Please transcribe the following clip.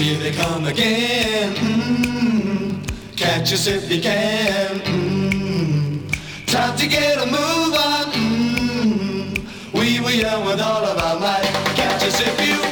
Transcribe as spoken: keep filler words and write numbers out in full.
Here they come again. Mm-hmm. Catch us if you can. Mm-hmm. Time to get a move on. Mm-hmm. We were young with all of our might. Catch us if you